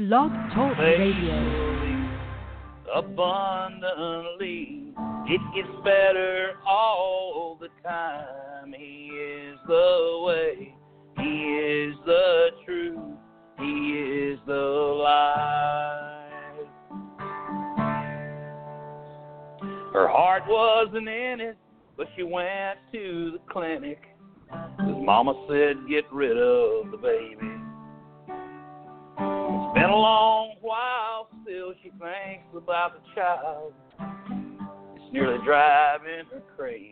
Blog Talk Radio. Abundantly, it gets better all the time. He is the way, He is the truth, He is the life. Her heart wasn't in it, but she went to the clinic, 'cause Mama said get rid of the baby. It's been a long while, still she thinks about the child. It's nearly driving her crazy.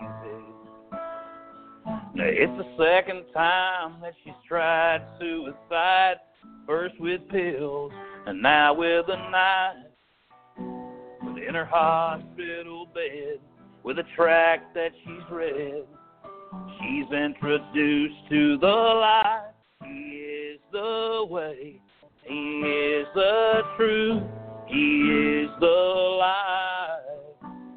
Now, it's the second time that she's tried suicide, first with pills and now with a knife. But in her hospital bed, with a tract that she's read, she's introduced to the light. He is the way, He is the truth, He is the life.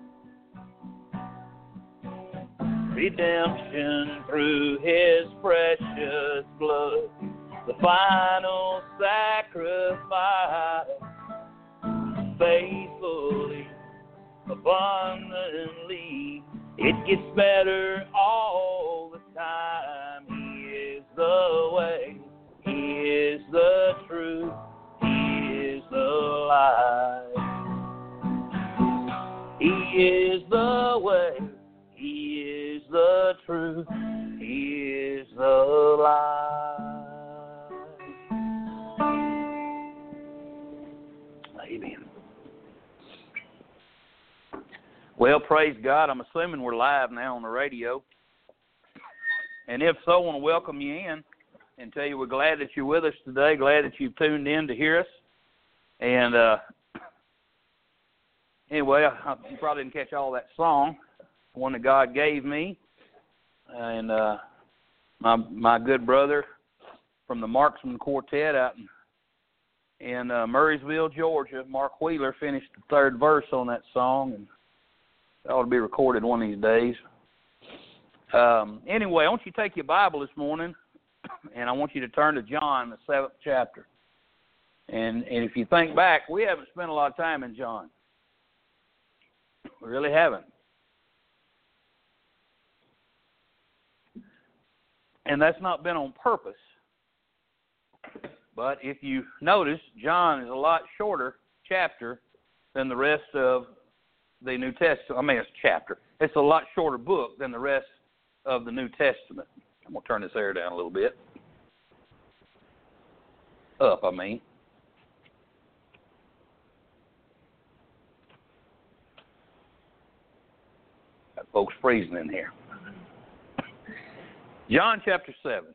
Redemption through His precious blood, the final sacrifice. Faithfully, abundantly, it gets better all the time. He is the way, He is the truth, He is the life. He is the way, He is the truth, He is the life. Amen. Well, praise God. I'm assuming we're live now on the radio. And if so, I want to welcome you in and tell you we're glad that you're with us today, glad that you've tuned in to hear us. And anyway, you probably didn't catch all that song, one that God gave me. And my good brother from the Marksman Quartet out in Murraysville, Georgia, Mark Wheeler, finished the third verse on that song, and it ought to be recorded one of these days. Anyway, I want you to take your Bible this morning, and I want you to turn to John, the 7th chapter. And if you think back, we haven't spent a lot of time in John. We really haven't. And that's not been on purpose. But if you notice, John is a lot shorter chapter than the rest of the New Testament. I mean, it's a chapter. It's a lot shorter book than the rest of the New Testament. I'm going to turn this air down a little bit. Up, I mean. Got folks freezing in here. John chapter 7.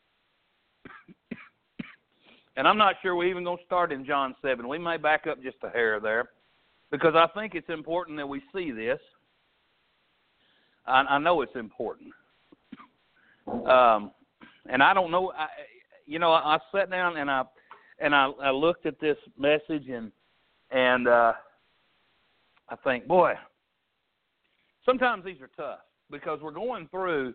And I'm not sure we're even going to start in John 7. We may back up just a hair there, because I think it's important that we see this. I know it's important. And I don't know, I sat down and I looked at this message and I think, boy, sometimes these are tough, because we're going through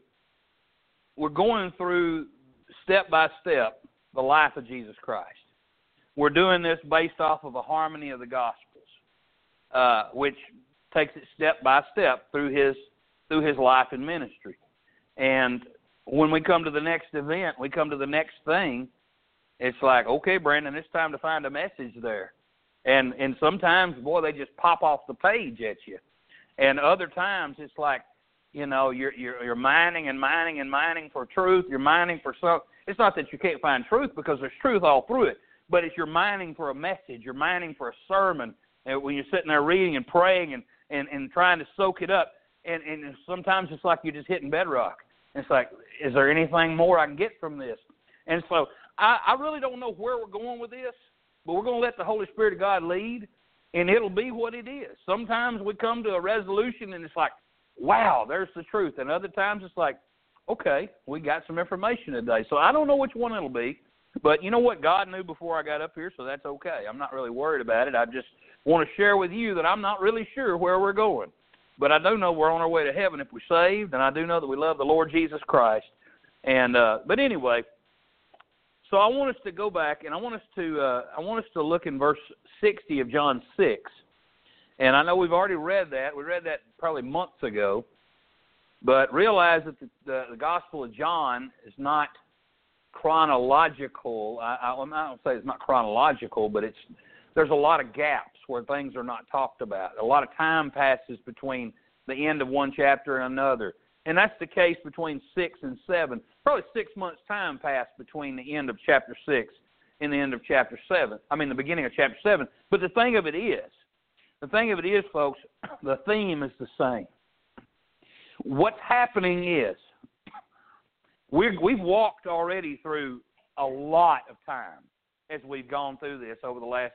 step by step the life of Jesus Christ. We're doing this based off of a harmony of the Gospels, which takes it step by step through his life and ministry. And when we come to the next event, we come to the next thing, it's like, okay, Brandon, it's time to find a message there. And sometimes, boy, they just pop off the page at you. And other times it's like, you're mining and mining and mining for truth. You're mining for something. It's not that you can't find truth, because there's truth all through it, but it's you're mining for a message. You're mining for a sermon. And when you're sitting there reading and praying and trying to soak it up, and sometimes it's like you're just hitting bedrock. It's like, is there anything more I can get from this? And so I really don't know where we're going with this, but we're going to let the Holy Spirit of God lead, and it'll be what it is. Sometimes we come to a resolution, and it's like, wow, there's the truth. And other times it's like, okay, we got some information today. So I don't know which one it'll be, but you know what? God knew before I got up here, so that's okay. I'm not really worried about it. I just want to share with you that I'm not really sure where we're going. But I do know we're on our way to heaven if we're saved, and I do know that we love the Lord Jesus Christ. And but anyway, So I want us to go back, and I want us to look in verse 60 of John 6. And I know we've already read that. We read that probably months ago. But realize that the Gospel of John is not chronological. I don't say it's not chronological, but there's a lot of gaps where things are not talked about. A lot of time passes between the end of one chapter and another. And that's the case between 6 and 7. Probably 6 months' time passed between the end of chapter 6 and the end of chapter 7. I mean, the beginning of chapter 7. But the thing of it is, folks, the theme is the same. What's happening is we've walked already through a lot of time as we've gone through this over the last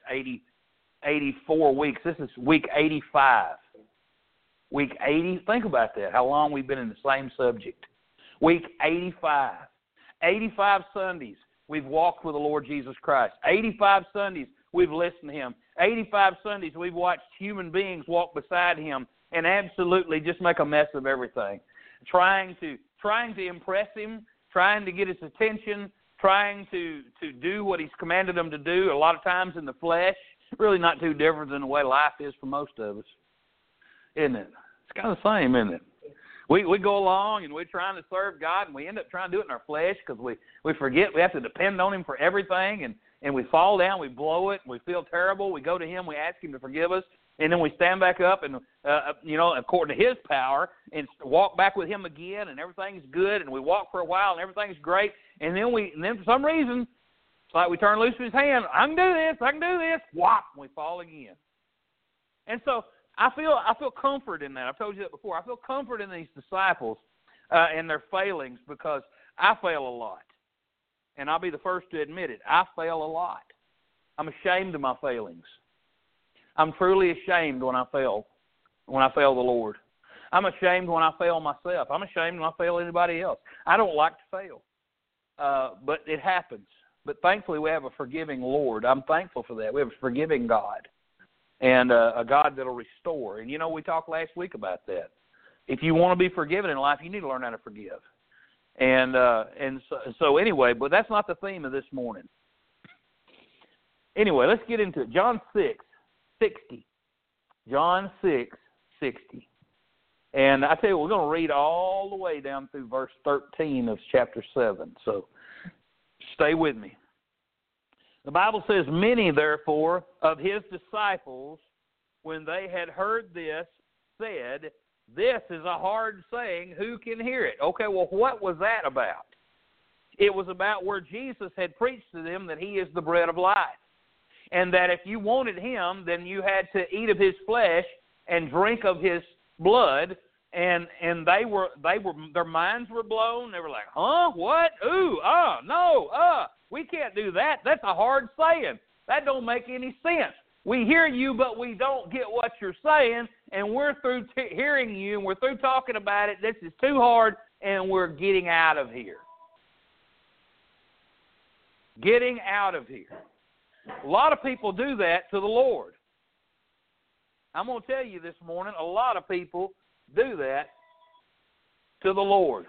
84 weeks. This is week 85. Week 80, think about that, how long we've been in the same subject. Week 85. 85 Sundays we've walked with the Lord Jesus Christ. 85 Sundays we've listened to Him. 85 Sundays we've watched human beings walk beside Him and absolutely just make a mess of everything. Trying to impress Him, trying to get His attention, trying to do what He's commanded them to do, a lot of times in the flesh. Really not too different than the way life is for most of us, isn't it? It's kind of the same, isn't it? We go along and we're trying to serve God, and we end up trying to do it in our flesh because we forget we have to depend on Him for everything, and we fall down, we blow it, we feel terrible. We go to Him, we ask Him to forgive us, and then we stand back up and, according to His power, and walk back with Him again, and everything's good, and we walk for a while, and everything's great, and then for some reason, it's like we turn loose from His hand. I can do this. Whop, we fall again. And so I feel comfort in that. I've told you that before. I feel comfort in these disciples and their failings because I fail a lot. And I'll be the first to admit it. I fail a lot. I'm ashamed of my failings. I'm truly ashamed when I fail the Lord. I'm ashamed when I fail myself. I'm ashamed when I fail anybody else. I don't like to fail, but it happens. But thankfully, we have a forgiving Lord. I'm thankful for that. We have a forgiving God and a God that will restore. And, we talked last week about that. If you want to be forgiven in life, you need to learn how to forgive. And so anyway, but that's not the theme of this morning. Anyway, let's get into it. John 6:60. John 6:60. And I tell you, we're going to read all the way down through verse 13 of chapter 7. So stay with me. The Bible says, many, therefore, of His disciples, when they had heard this, said, this is a hard saying, who can hear it? Okay, well, what was that about? It was about where Jesus had preached to them that He is the bread of life. And that if you wanted Him, then you had to eat of His flesh and drink of His blood. And their minds were blown. They were like, huh? What? Ooh, no, we can't do that. That's a hard saying. That don't make any sense. We hear you, but we don't get what you're saying, and we're through hearing you, and we're through talking about it. This is too hard, and we're getting out of here. Getting out of here. A lot of people do that to the Lord. I'm going to tell you this morning, a lot of people do that to the Lord.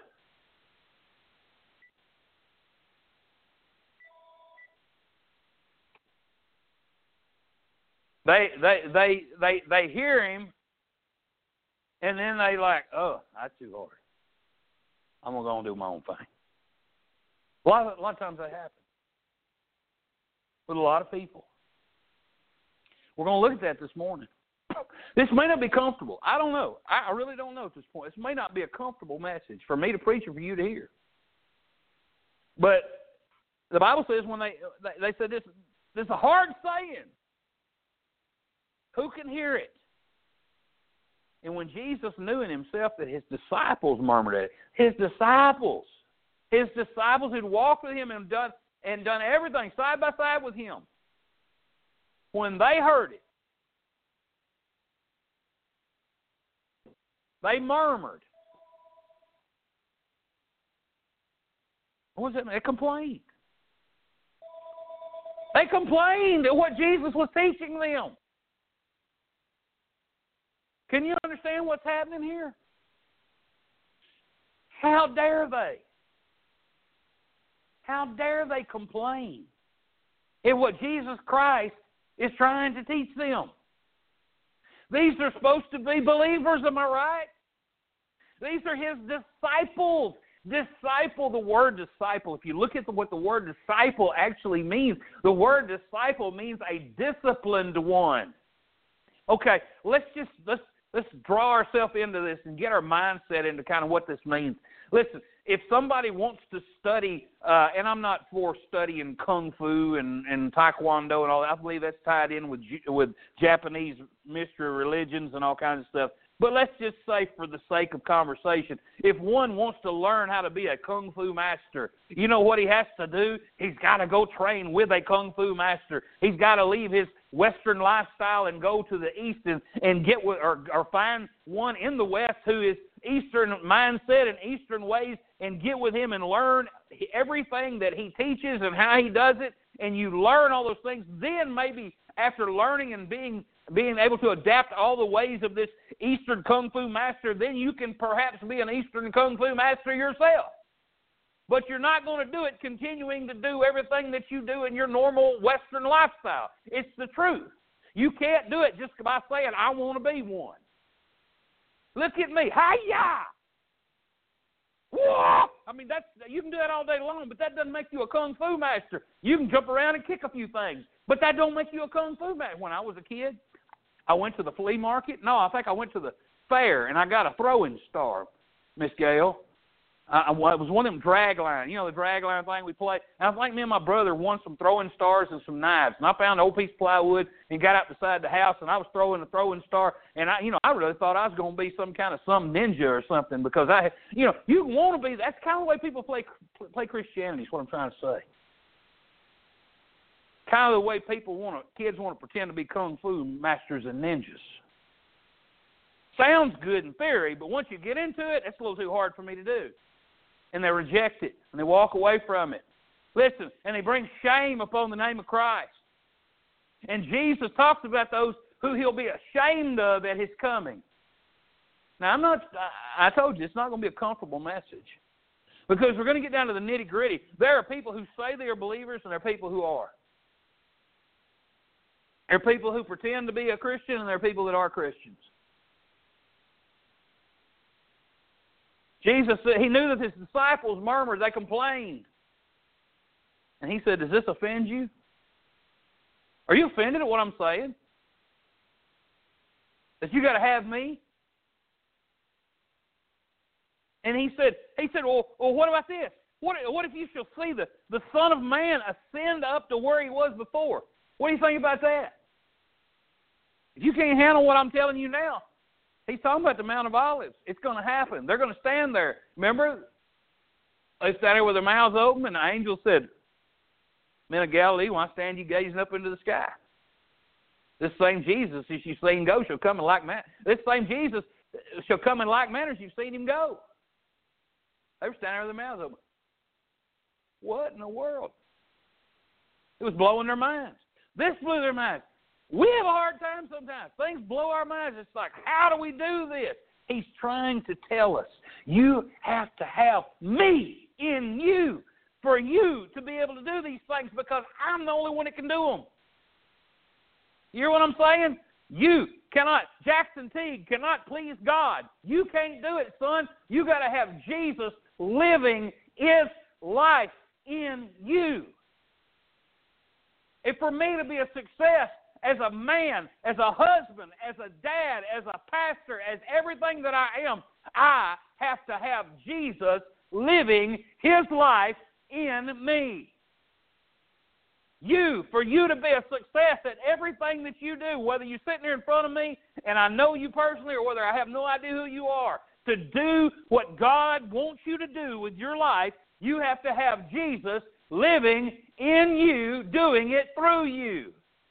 They hear Him, and then they like, oh, that's too hard. I'm going to go and do my own thing. A lot of times that happens with a lot of people. We're going to look at that this morning. This may not be comfortable. I don't know. I really don't know at this point. This may not be a comfortable message for me to preach or for you to hear. But the Bible says when they said this is a hard saying. Who can hear it? And when Jesus knew in Himself that His disciples murmured at it, His disciples who'd walked with Him and done everything side by side with Him, when they heard it, they murmured. What was it? They complained. They complained at what Jesus was teaching them. Can you understand what's happening here? How dare they? How dare they complain at what Jesus Christ is trying to teach them? These are supposed to be believers, am I right? These are His disciples. Disciple, the word disciple, if you look at what the word disciple actually means, the word disciple means a disciplined one. Okay, let's draw ourselves into this and get our mindset into kind of what this means. Listen, if somebody wants to study, and I'm not for studying Kung Fu and Taekwondo and all that. I believe that's tied in with Japanese mystery religions and all kinds of stuff. But let's just say, for the sake of conversation, if one wants to learn how to be a Kung Fu master, you know what he has to do? He's got to go train with a Kung Fu master. He's got to leave his Western lifestyle and go to the East and get with, or find one in the West who is Eastern mindset and Eastern ways, and get with him and learn everything that he teaches and how he does it, and you learn all those things. Then maybe after learning and being able to adapt all the ways of this Eastern Kung Fu master, then you can perhaps be an Eastern Kung Fu master yourself. But you're not going to do it continuing to do everything that you do in your normal Western lifestyle. It's the truth. You can't do it just by saying, I want to be one. Look at me. Hi-ya! Whoa! I mean, you can do that all day long, but that doesn't make you a Kung Fu master. You can jump around and kick a few things, but that don't make you a Kung Fu master. When I was a kid, I went to the flea market. No, I think I went to the fair, and I got a throwing star, Miss Gail. It was one of them drag line, the drag line thing we play. And I think me and my brother won some throwing stars and some knives. And I found an old piece of plywood and got out beside the house, and I was throwing the throwing star. And I really thought I was going to be some ninja or something, because you want to be. That's kind of the way people play Christianity. Is what I'm trying to say. Kind of the way kids want to pretend to be Kung Fu masters and ninjas. Sounds good in theory, but once you get into it, it's a little too hard for me to do. And they reject it, and they walk away from it. Listen, and they bring shame upon the name of Christ. And Jesus talks about those who He'll be ashamed of at His coming. Now, I told you, it's not going to be a comfortable message, because we're going to get down to the nitty-gritty. There are people who say they are believers, and there are people who are. There are people who pretend to be a Christian, and there are people that are Christians. Jesus said He knew that His disciples murmured, they complained. And He said, does this offend you? Are you offended at what I'm saying? That you got to have me? And He said, well, what about this? What if you shall see the Son of Man ascend up to where He was before? What do you think about that? If you can't handle what I'm telling you now, He's talking about the Mount of Olives. It's going to happen. They're going to stand there. Remember? They stand there with their mouths open, and the angel said, Men of Galilee, why stand you gazing up into the sky? This same Jesus, as you've seen go, shall come in like manner. This same Jesus shall come in like manner as you've seen Him go. They were standing there with their mouths open. What in the world? It was blowing their minds. This blew their minds. We have a hard time sometimes. Things blow our minds. It's like, how do we do this? He's trying to tell us, you have to have me in you for you to be able to do these things, because I'm the only one that can do them. You hear what I'm saying? Jackson Teague cannot please God. You can't do it, son. You got to have Jesus living His life in you. If for me to be a success, as a man, as a husband, as a dad, as a pastor, as everything that I am, I have to have Jesus living His life in me. For you to be a success at everything that you do, whether you're sitting here in front of me and I know you personally, or whether I have no idea who you are, to do what God wants you to do with your life, you have to have Jesus living in you, doing it through you.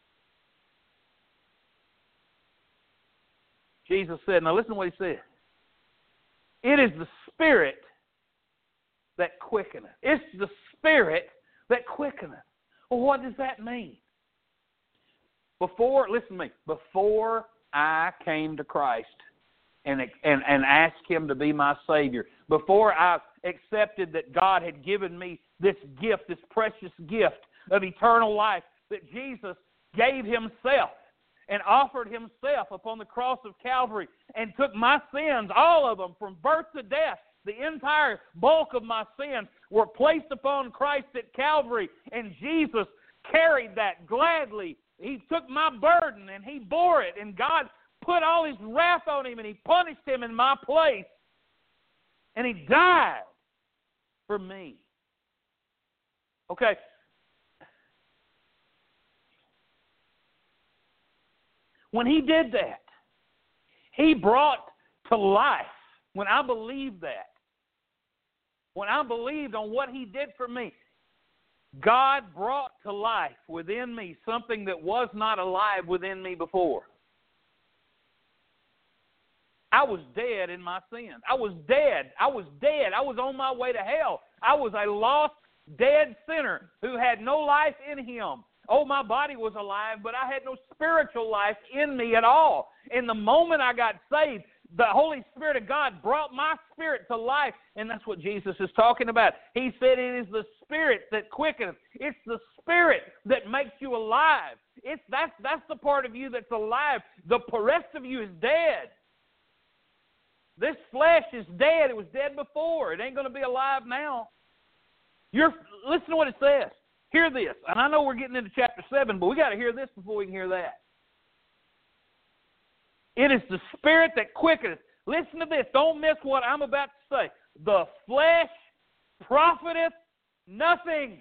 Jesus said, now listen to what He said. It is the Spirit that quickeneth. It's the Spirit that quickeneth. Well, what does that mean? Listen to me, before I came to Christ and asked Him to be my Savior, before I accepted that God had given me this gift, this precious gift of eternal life, that Jesus gave Himself and offered Himself upon the cross of Calvary and took my sins, all of them, from birth to death. The entire bulk of my sins were placed upon Christ at Calvary, and Jesus carried that gladly. He took my burden and He bore it, and God put all His wrath on Him, and He punished Him in my place, and He died for me. Okay. When He did that, He brought to life, when I believed that, when I believed on what He did for me, God brought to life within me something that was not alive within me before. I was dead in my sins. I was dead. I was dead. I was on my way to hell. I was a lost, dead sinner who had no life in Him. Oh, my body was alive, but I had no spiritual life in me at all. And the moment I got saved, the Holy Spirit of God brought my spirit to life, and that's what Jesus is talking about. He said it is the Spirit that quickeneth. It's the Spirit that makes you alive. That's the part of you that's alive. The rest of you is dead. This flesh is dead. It was dead before. It ain't going to be alive now. Listen to what it says. Hear this. And I know we're getting into chapter 7, but we got to hear this before we can hear that. It is the Spirit that quickeneth. Listen to this. Don't miss what I'm about to say. The flesh profiteth nothing.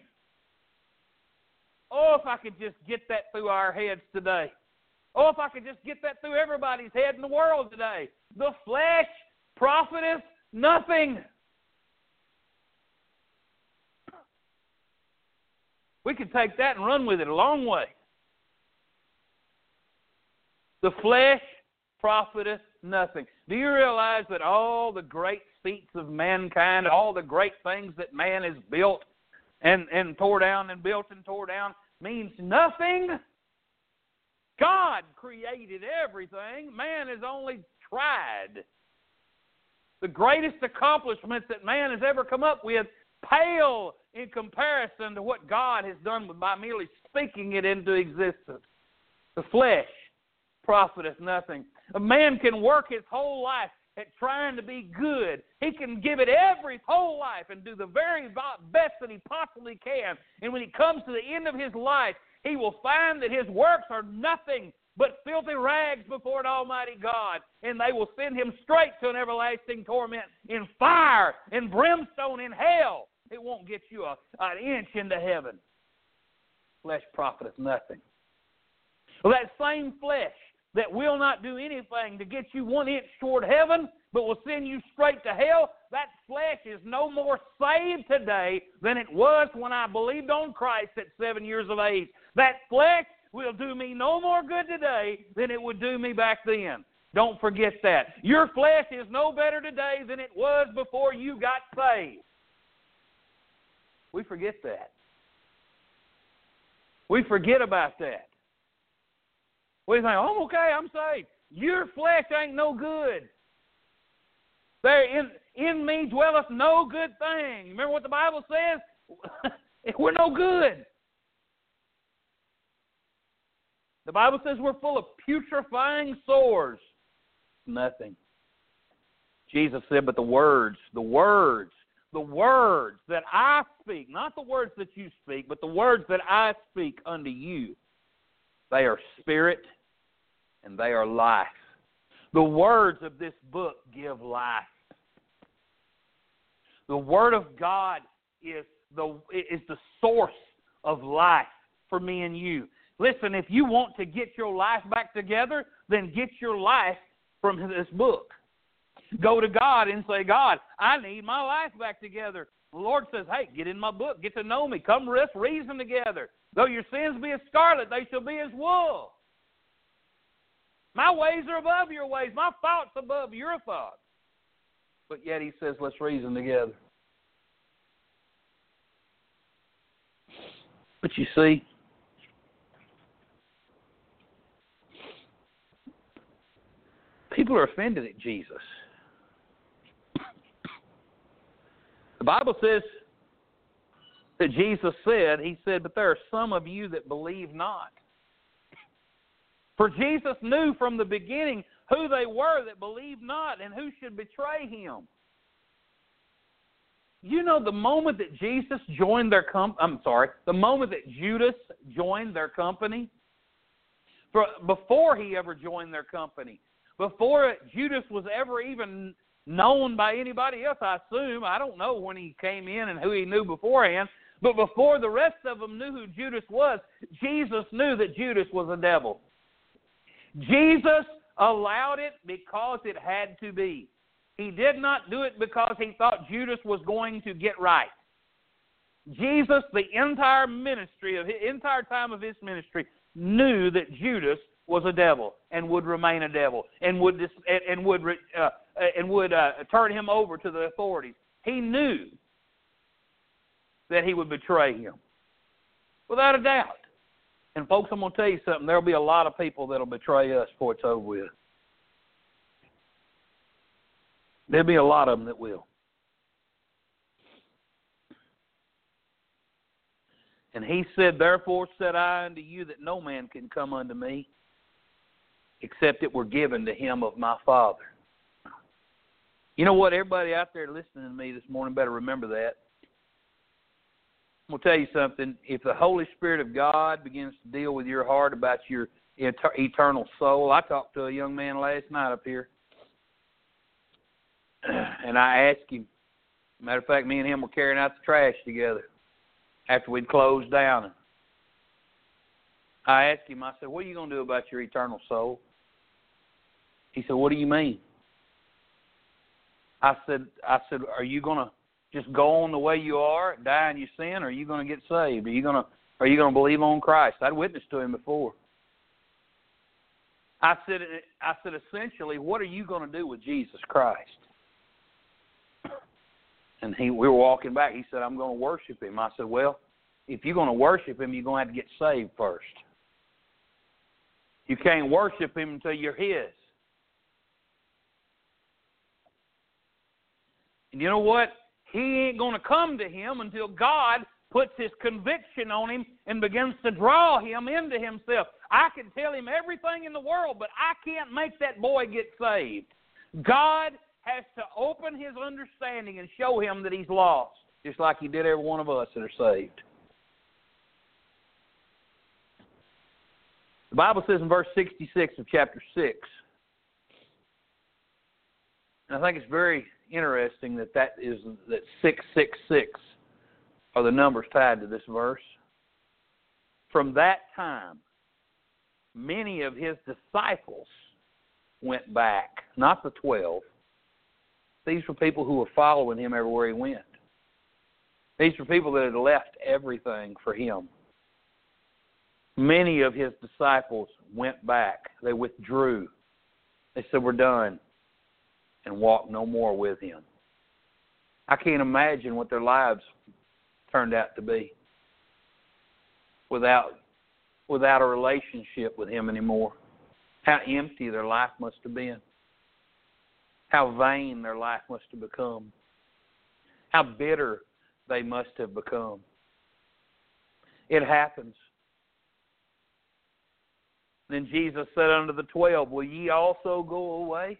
Oh, if I could just get that through our heads today. Oh, if I could just get that through everybody's head in the world today. The flesh profiteth nothing. We can take that and run with it a long way. The flesh profiteth nothing. Do you realize that all the great feats of mankind, all the great things that man has built and tore down and built and tore down means nothing? God created everything. Man has only tried. The greatest accomplishments that man has ever come up with pale in comparison to what God has done by merely speaking it into existence. The flesh profiteth nothing. A man can work his whole life at trying to be good. He can give it every whole life and do the very best that he possibly can. And when he comes to the end of his life, he will find that his works are nothing but filthy rags before an almighty God. And they will send him straight to an everlasting torment in fire and brimstone in hell. It won't get you an inch into heaven. Flesh profiteth nothing. Well, that same flesh that will not do anything to get you 1 inch toward heaven, but will send you straight to hell, that flesh is no more saved today than it was when I believed on Christ at 7 years of age. That flesh will do me no more good today than it would do me back then. Don't forget that. Your flesh is no better today than it was before you got saved. We forget that. We forget about that. We think, oh, okay, I'm saved. Your flesh ain't no good. There in me dwelleth no good thing. Remember what the Bible says? We're no good. The Bible says we're full of putrefying sores. Nothing. Jesus said, but the words that I speak, not the words that you speak, but the words that I speak unto you, they are spirit and they are life. The words of this book give life. The Word of God is the source of life for me and you. Listen, if you want to get your life back together, then get your life from this book. Go to God and say, God, I need my life back together. The Lord says, hey, get in my book. Get to know me. Come let's reason together. Though your sins be as scarlet, they shall be as wool. My ways are above your ways. My thoughts above your thoughts. But yet he says, let's reason together. But you see, people are offended at Jesus. The Bible says that Jesus said, He said, but there are some of you that believe not. For Jesus knew from the beginning who they were that believed not and who should betray Him. You know, the moment that Jesus joined their the moment that Judas joined their company, before he ever joined their company, before Judas was ever even known by anybody else, I assume. I don't know when he came in and who he knew beforehand, but before the rest of them knew who Judas was, Jesus knew that Judas was a devil. Jesus allowed it because it had to be. He did not do it because he thought Judas was going to get right. Jesus, the entire time of his ministry, knew that Judas was a devil and would remain a devil and would turn him over to the authorities. He knew that he would betray him, without a doubt. And folks, I'm going to tell you something. There'll be a lot of people that'll betray us before it's over with. There'll be a lot of them that will. And he said, therefore said I unto you that no man can come unto me except it were given to him of my Father. You know what? Everybody out there listening to me this morning better remember that. I'm going to tell you something. If the Holy Spirit of God begins to deal with your heart about your eternal soul, I talked to a young man last night up here, and I asked him, matter of fact, me and him were carrying out the trash together after we'd closed down. I asked him, I said, what are you going to do about your eternal soul? He said, what do you mean? I said, are you going to just go on the way you are, die in your sin, or are you going to get saved? Are you going to believe on Christ? I'd witnessed to him before. I said, essentially, what are you going to do with Jesus Christ? And we were walking back. He said, I'm going to worship him. I said, well, if you're going to worship him, you're going to have to get saved first. You can't worship him until you're his. And you know what? He ain't going to come to him until God puts his conviction on him and begins to draw him into himself. I can tell him everything in the world, but I can't make that boy get saved. God has to open his understanding and show him that he's lost, just like he did every one of us that are saved. The Bible says in verse 66 of chapter 6, and I think it's very interesting that 666 are the numbers tied to this verse. From that time, many of his disciples went back, not the 12. These were people who were following him everywhere he went. These were people that had left everything for him. Many of his disciples went back. They withdrew. They said, we're done, and walked no more with him. I can't imagine what their lives turned out to be without a relationship with him anymore. How empty their life must have been. How vain their life must have become. How bitter they must have become. It happens. Then Jesus said unto the 12, will ye also go away?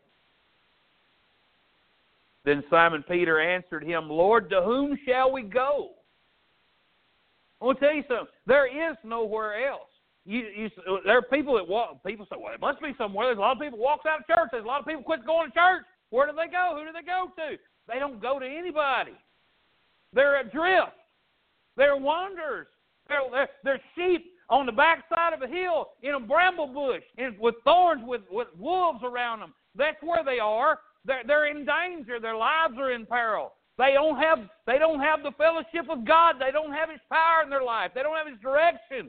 Then Simon Peter answered him, Lord, to whom shall we go? I want to tell you something. There is nowhere else. There are people that walk. People say, well, it must be somewhere. There's a lot of people walks out of church. There's a lot of people quit going to church. Where do they go? Who do they go to? They don't go to anybody. They're adrift. They're wanderers. They're sheep on the backside of a hill in a bramble bush and with thorns, with wolves around them. That's where they are. They're in danger. Their lives are in peril. They don't have the fellowship of God. They don't have his power in their life. They don't have his direction.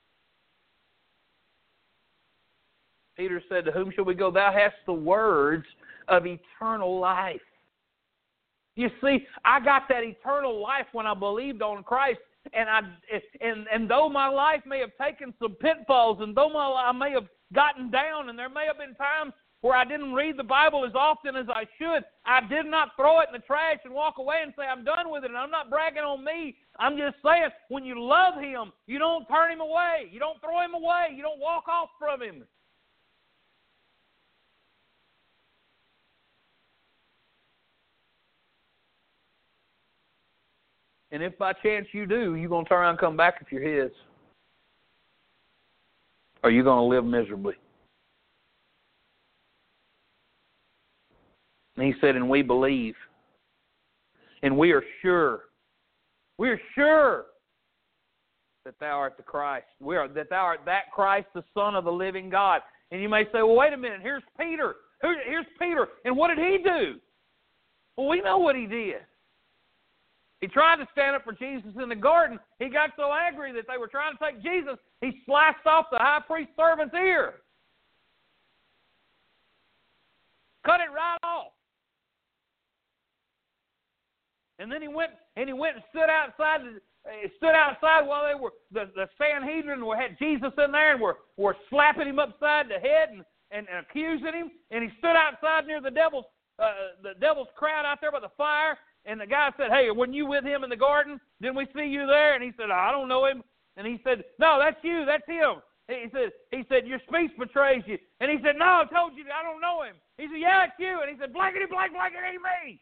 Peter said, to whom shall we go? Thou hast the words of eternal life. You see, I got that eternal life when I believed on Christ, and though my life may have taken some pitfalls, and though I may have gotten down, and there may have been times where I didn't read the Bible as often as I should. I did not throw it in the trash and walk away and say, I'm done with it, and I'm not bragging on me. I'm just saying, when you love Him, you don't turn Him away. You don't throw Him away. You don't walk off from Him. And if by chance you do, you're going to turn around and come back if you're His. Or you're going to live miserably. And He said, and we believe. And we are sure. We are sure that Thou art the Christ. That Thou art that Christ, the Son of the living God. And you may say, well, wait a minute. Here's Peter. Here's Peter. And what did he do? Well, we know what he did. He tried to stand up for Jesus in the garden. He got so angry that they were trying to take Jesus, he sliced off the high priest's servant's ear. Cut it right off. And then he went and stood outside while they were the Sanhedrin had Jesus in there and were slapping him upside the head and accusing him. And he stood outside near the devil's crowd out there by the fire. And the guy said, hey, weren't you with him in the garden? Didn't we see you there? And he said, I don't know him. And he said, no, that's you. That's him. He said, your speech betrays you. And he said, no, I told you I don't know him. He said, yeah, it's you. And he said, blankety, blank, it ain't me.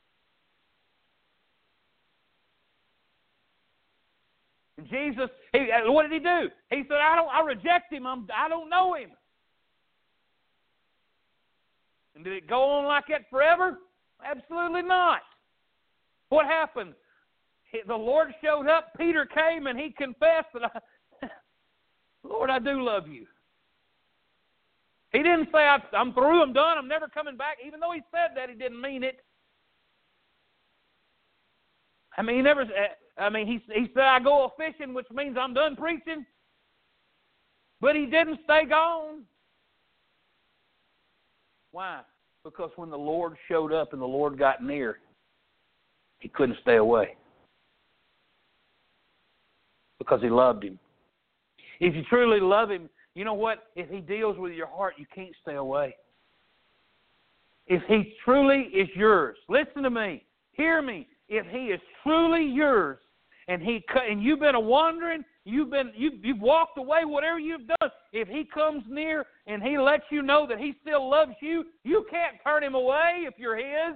And Jesus, what did he do? He said, I reject him. I don't know him. And did it go on like that forever? Absolutely not. What happened? The Lord showed up, Peter came, and he confessed that, Lord, I do love you. He didn't say, I'm through, I'm done, I'm never coming back. Even though he said that, he didn't mean it. I mean, he said, I go a-fishing, which means I'm done preaching. But he didn't stay gone. Why? Because when the Lord showed up and the Lord got near, he couldn't stay away. Because he loved him. If you truly love him, you know what? If he deals with your heart, you can't stay away. If he truly is yours, listen to me, hear me. If he is truly yours, and you've been wandering, you've walked away, whatever you've done, if he comes near and he lets you know that he still loves you, you can't turn him away if you're his.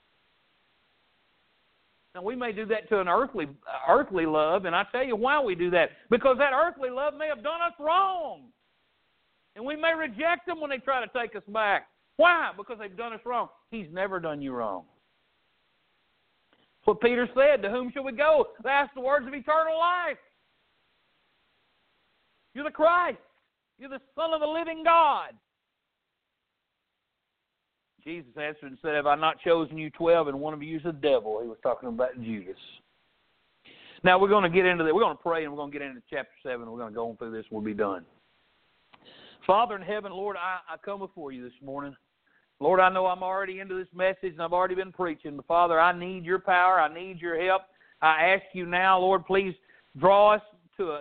Now, we may do that to an earthly love, and I tell you why we do that. Because that earthly love may have done us wrong. And we may reject them when they try to take us back. Why? Because they've done us wrong. He's never done you wrong. That's what Peter said. To whom shall we go? That's the words of eternal life. You're the Christ. You're the Son of the living God. Jesus answered and said, have I not chosen you 12, and one of you is the devil? He was talking about Judas. Now, we're going to get into that. We're going to pray, and we're going to get into chapter 7. We're going to go on through this, and we'll be done. Father in heaven, Lord, I come before you this morning. Lord, I know I'm already into this message, and I've already been preaching. But, Father, I need your power. I need your help. I ask you now, Lord, please draw us to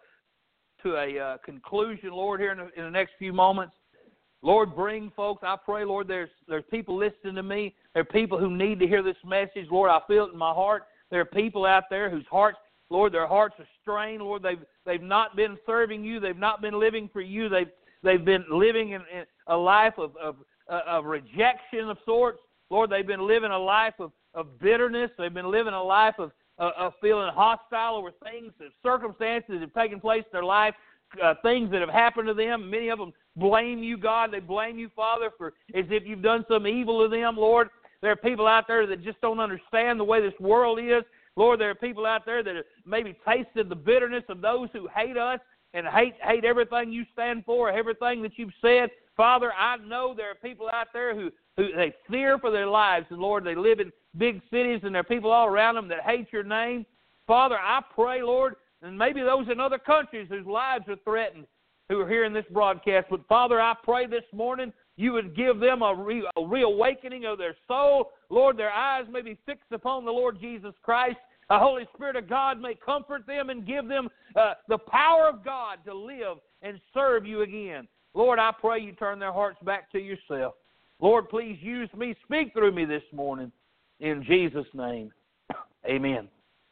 a conclusion, Lord, here in the next few moments. Lord, bring folks. I pray, Lord, there's people listening to me. There are people who need to hear this message. Lord, I feel it in my heart. There are people out there whose hearts, Lord, their hearts are strained. Lord, they've not been serving you. They've not been living for you. They've been living in a life of rejection of sorts. Lord, they've been living a life of bitterness. They've been living a life of feeling hostile over things, circumstances that have taken place in their life, things that have happened to them. Many of them blame you, God. They blame you, Father, for as if you've done some evil to them, Lord. There are people out there that just don't understand the way this world is. Lord, there are people out there that have maybe tasted the bitterness of those who hate us and hate everything you stand for, everything that you've said. Father, I know there are people out there who they fear for their lives. And, Lord, they live in big cities, and there are people all around them that hate your name. Father, I pray, Lord, and maybe those in other countries whose lives are threatened who are hearing this broadcast. But, Father, I pray this morning you would give them a reawakening of their soul. Lord, their eyes may be fixed upon the Lord Jesus Christ. The Holy Spirit of God may comfort them and give them the power of God to live and serve you again. Lord, I pray you turn their hearts back to yourself. Lord, please use me. Speak through me this morning. In Jesus' name, amen.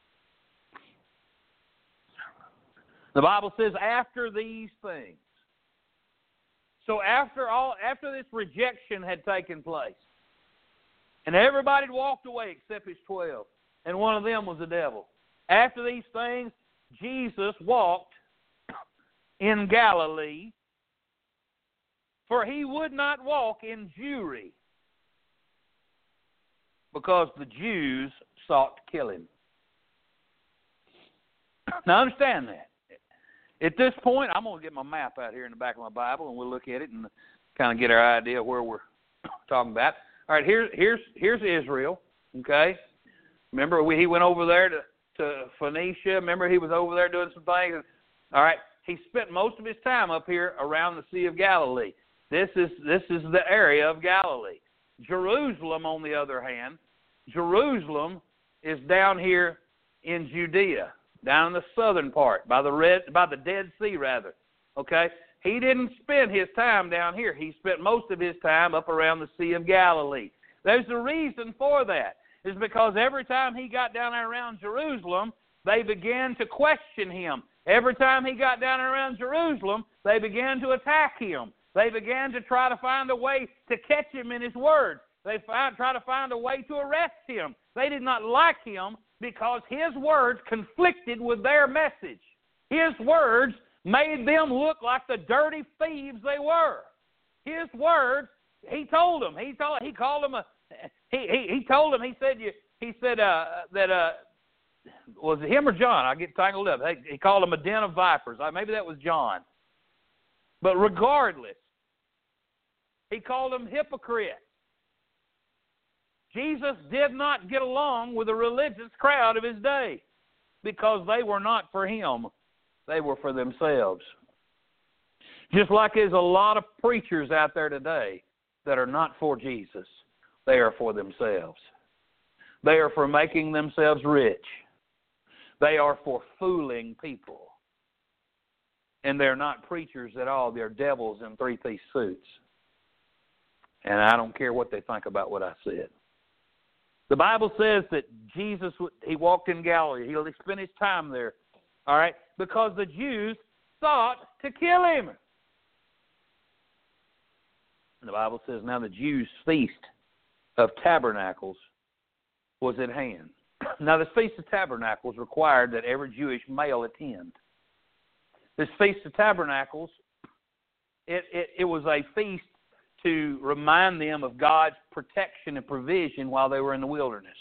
The Bible says, after these things. So after this rejection had taken place, and everybody had walked away except his 12, and one of them was the devil. After these things, Jesus walked in Galilee, for he would not walk in Jewry, because the Jews sought to kill him. Now understand that. At this point, I'm going to get my map out here in the back of my Bible, and we'll look at it and kind of get our idea where we're talking about. All right, here's Israel, okay? Remember, he went over there to Phoenicia. Remember, he was over there doing some things. All right, he spent most of his time up here around the Sea of Galilee. This is the area of Galilee. Jerusalem, on the other hand, Jerusalem is down here in Judea, down in the southern part, by the Dead Sea, rather. Okay? He didn't spend his time down here. He spent most of his time up around the Sea of Galilee. There's a reason for that. It's because every time he got down there around Jerusalem, they began to question him. Every time he got down around Jerusalem, they began to attack him. They began to try to find a way to catch him in his words. They try to find a way to arrest him. They did not like him because his words conflicted with their message. His words made them look like the dirty thieves they were. His words, he told them. He told them. He said that was it him or John? I get tangled up. He called them a den of vipers. Maybe that was John. But regardless, he called them hypocrites. Jesus did not get along with the religious crowd of his day because they were not for him. They were for themselves. Just like there's a lot of preachers out there today that are not for Jesus. They are for themselves. They are for making themselves rich. They are for fooling people. And they're not preachers at all. They're devils in three-piece suits. And I don't care what they think about what I said. The Bible says that Jesus, he walked in Galilee. He spent his time there, all right, because the Jews sought to kill him. And the Bible says now the Jews' feast of tabernacles was at hand. Now this Feast of Tabernacles required that every Jewish male attend. This Feast of Tabernacles, it was a feast to remind them of God's protection and provision while they were in the wilderness.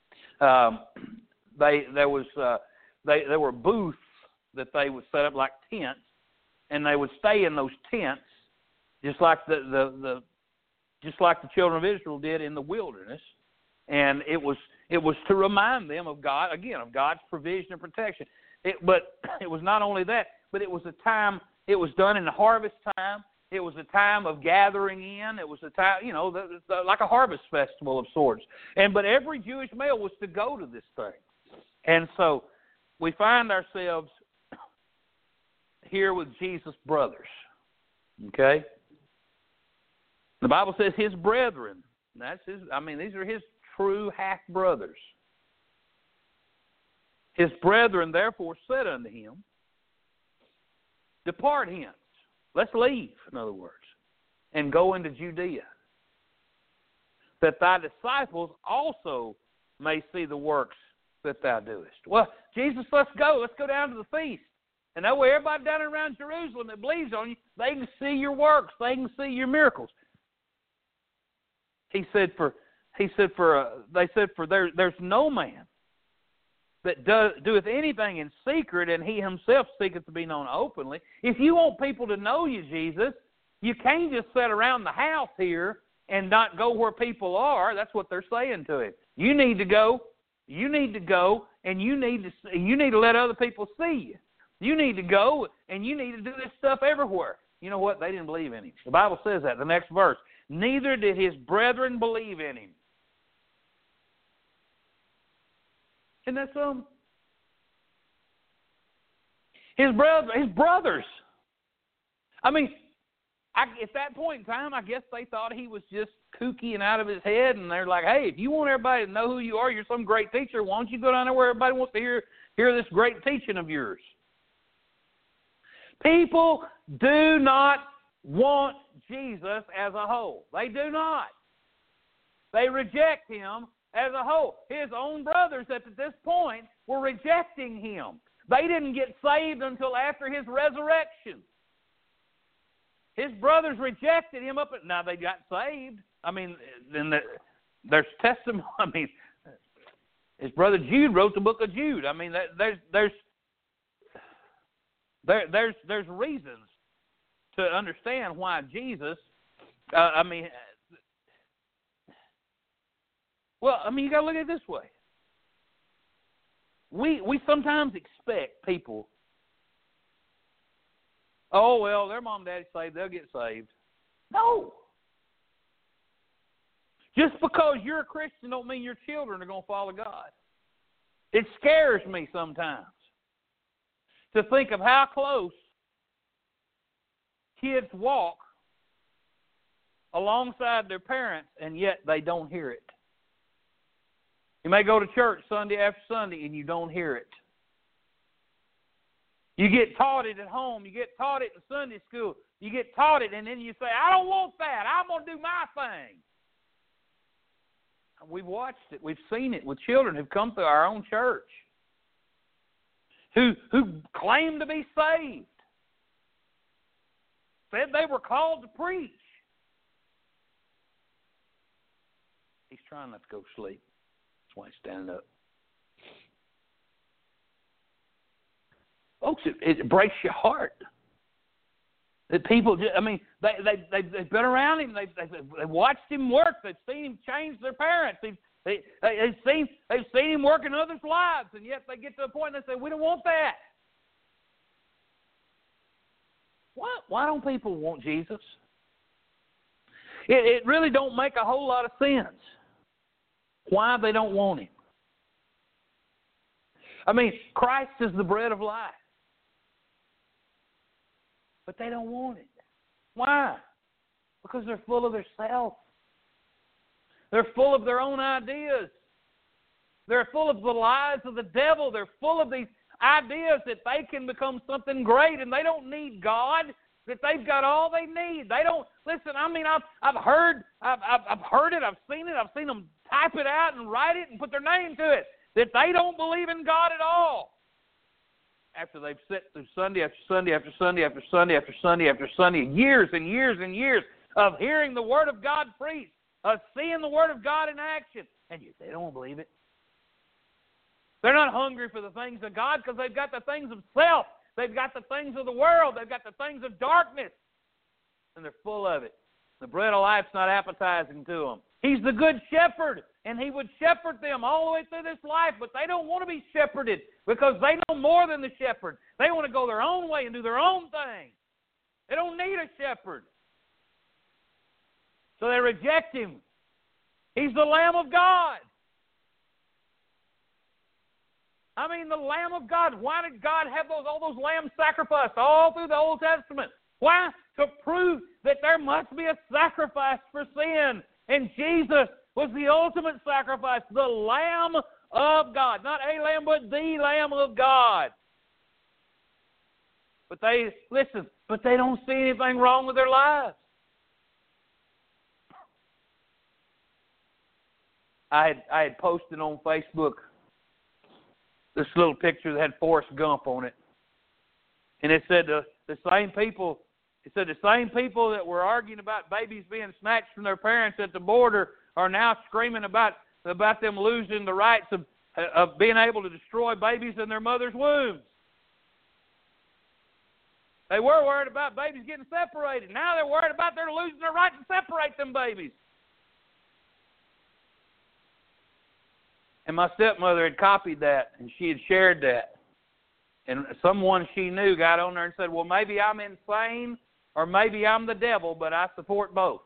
There were booths that they would set up like tents, and they would stay in those tents just like the children of Israel did in the wilderness. And it was to remind them of God, again, of God's provision and protection. But it was not only that, but it was a time, it was done in the harvest time. It was a time of gathering in. It was a time, like a harvest festival of sorts. But every Jewish male was to go to this thing. And so we find ourselves here with Jesus' brothers. Okay? The Bible says his brethren. These are his true half-brothers. His brethren therefore said unto him, depart hence. Let's leave, in other words, and go into Judea, that thy disciples also may see the works that thou doest. Well, Jesus, let's go. Let's go down to the feast. And that way everybody down around Jerusalem that believes on you, they can see your works. They can see your miracles. They said, there's no man that doeth anything in secret, and he himself seeketh to be known openly. If you want people to know you, Jesus, you can't just sit around the house here and not go where people are. That's what they're saying to him. You need to go. You need to go, and you need to let other people see you. You need to go, and you need to do this stuff everywhere. You know what? They didn't believe in him. The Bible says that. The next verse. Neither did his brethren believe in him. Isn't that something? His brothers. I at that point in time, I guess they thought he was just kooky and out of his head, and they're like, hey, if you want everybody to know who you are, you're some great teacher, why don't you go down there where everybody wants to hear this great teaching of yours? People do not want Jesus as a whole. They do not. They reject him as a whole. His own brothers at this point were rejecting him. They didn't get saved until after his resurrection. His brothers rejected him now they got saved. I mean, then there's testimony. I mean, his brother Jude wrote the book of Jude. I mean, there's reasons to understand why Jesus. You got to look at it this way. We sometimes expect people. Oh, well, their mom and daddy saved, they'll get saved. No. Just because you're a Christian don't mean your children are going to follow God. It scares me sometimes to think of how close kids walk alongside their parents, and yet they don't hear it. You may go to church Sunday after Sunday, and you don't hear it. You get taught it at home. You get taught it in Sunday school. You get taught it, and then you say, I don't want that. I'm going to do my thing. We've watched it. We've seen it with children who've come through our own church who claim to be saved, said they were called to preach. He's trying not to go to sleep. That's why he's standing up. Folks, it breaks your heart that people just, they've been around him. They've watched him work. They've seen him change their parents. They've seen him work in others' lives, and yet they get to a point and they say, we don't want that. Why don't people want Jesus? It really don't make a whole lot of sense why they don't want him. I mean, Christ is the bread of life. But they don't want it. Why? Because they're full of themselves. They're full of their own ideas. They're full of the lies of the devil. They're full of these ideas that they can become something great and they don't need God, that they've got all they need. They don't, listen, I mean, I've heard it, I've seen them type it out and write it and put their name to it, that they don't believe in God at all. After they've sat through Sunday after Sunday after Sunday after Sunday after Sunday after Sunday, years and years and years of hearing the Word of God preached, of seeing the Word of God in action, and yet they don't believe it. They're not hungry for the things of God because they've got the things of self. They've got the things of the world. They've got the things of darkness, and they're full of it. The bread of life's not appetizing to them. He's the good shepherd, and he would shepherd them all the way through this life, but they don't want to be shepherded because they know more than the shepherd. They want to go their own way and do their own thing. They don't need a shepherd. So they reject him. He's the Lamb of God. I mean, the Lamb of God. Why did God have all those lambs sacrificed all through the Old Testament? Why? To prove that there must be a sacrifice for sin. And Jesus was the ultimate sacrifice, the Lamb of God. Not a lamb, but the Lamb of God. But they don't see anything wrong with their lives. I had posted on Facebook this little picture that had Forrest Gump on it. And it said the same people that were arguing about babies being snatched from their parents at the border are now screaming about them losing the rights of being able to destroy babies in their mother's wombs. They were worried about babies getting separated. Now they're worried about they're losing their right to separate them babies. And my stepmother had copied that, and she had shared that. And someone she knew got on there and said, well, maybe I'm insane or maybe I'm the devil, but I support both.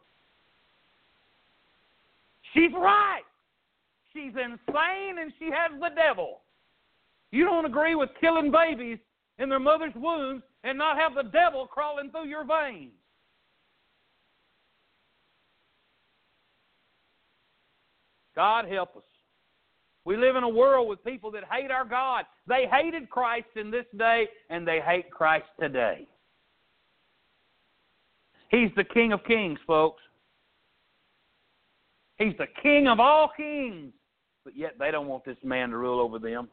She's right. She's insane and she has the devil. You don't agree with killing babies in their mother's wombs and not have the devil crawling through your veins. God help us. We live in a world with people that hate our God. They hated Christ in this day, and they hate Christ today. He's the King of Kings, folks. He's the King of all kings. But yet they don't want this man to rule over them.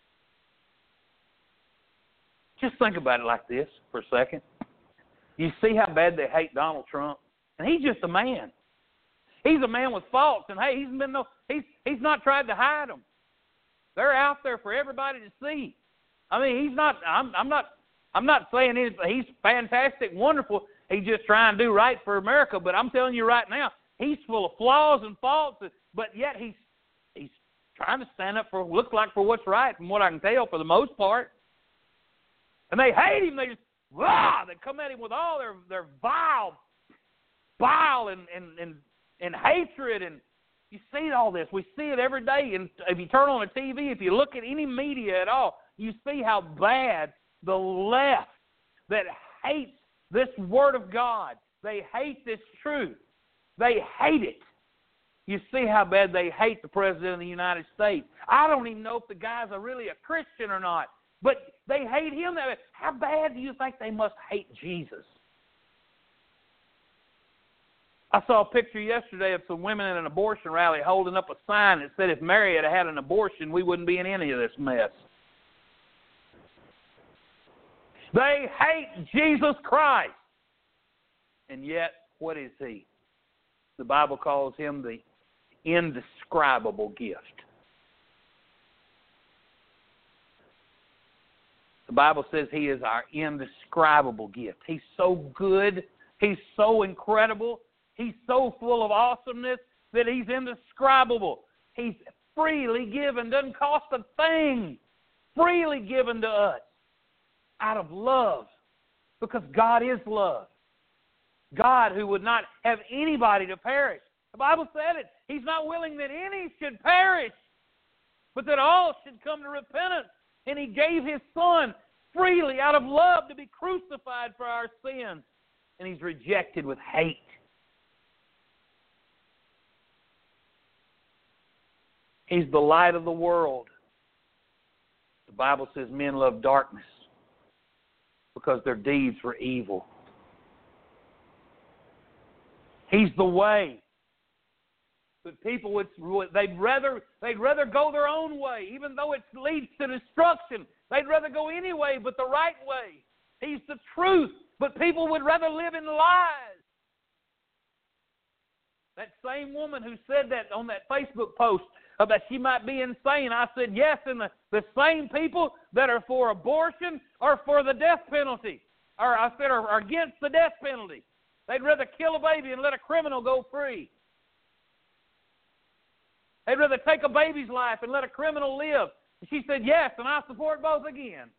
Just think about it like this for a second. You see how bad they hate Donald Trump? And he's just a man. He's a man with faults, and hey, he's not tried to hide them. They're out there for everybody to see. I mean, he's not. I'm not saying he's fantastic, wonderful. He's just trying to do right for America. But I'm telling you right now, he's full of flaws and faults. But yet he's trying to stand up for looks like for what's right, from what I can tell, for the most part. And they hate him. They just they come at him with all their vile and hatred, and you see all this. We see it every day. And if you turn on the TV, if you look at any media at all, you see how bad the left that hates this Word of God. They hate this truth. They hate it. You see how bad they hate the President of the United States. I don't even know if the guy's really a Christian or not, but they hate him. How bad do you think they must hate Jesus? I saw a picture yesterday of some women at an abortion rally holding up a sign that said if Mary had had an abortion, we wouldn't be in any of this mess. They hate Jesus Christ. And yet, what is he? The Bible calls him the indescribable gift. The Bible says he is our indescribable gift. He's so good. He's so incredible. He's so full of awesomeness that he's indescribable. He's freely given, doesn't cost a thing. Freely given to us out of love, because God is love. God who would not have anybody to perish. The Bible said it. He's not willing that any should perish, but that all should come to repentance. And he gave his Son freely out of love to be crucified for our sins. And he's rejected with hate. He's the light of the world. The Bible says men love darkness because their deeds were evil. He's the way. But people they'd rather go their own way, even though it leads to destruction. They'd rather go any way but the right way. He's the truth, but people would rather live in lies. That same woman who said that on that Facebook post that she might be insane, I said yes, and the same people that are for abortion are for the death penalty. Or I said are against the death penalty. They'd rather kill a baby and let a criminal go free. They'd rather take a baby's life and let a criminal live. And she said yes, and I support both again.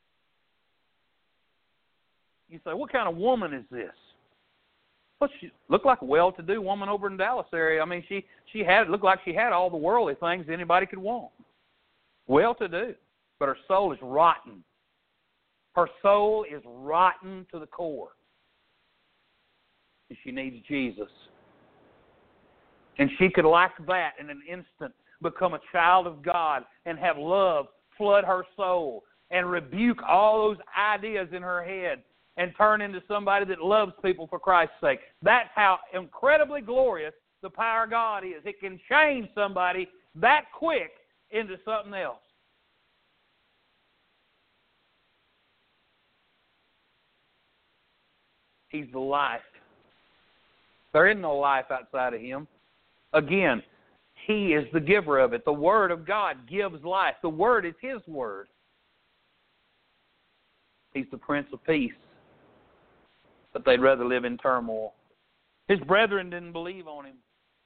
You say, what kind of woman is this? Well, she looked like a well-to-do woman over in the Dallas area. I mean, she looked like she had all the worldly things anybody could want. Well-to-do, but her soul is rotten. Her soul is rotten to the core. And she needs Jesus. And she could, like that, in an instant, become a child of God and have love flood her soul and rebuke all those ideas in her head and turn into somebody that loves people for Christ's sake. That's how incredibly glorious the power of God is. It can change somebody that quick into something else. He's the life. There isn't no life outside of him. Again, he is the giver of it. The Word of God gives life. The Word is his Word. He's the Prince of Peace. But they'd rather live in turmoil. His brethren didn't believe on him.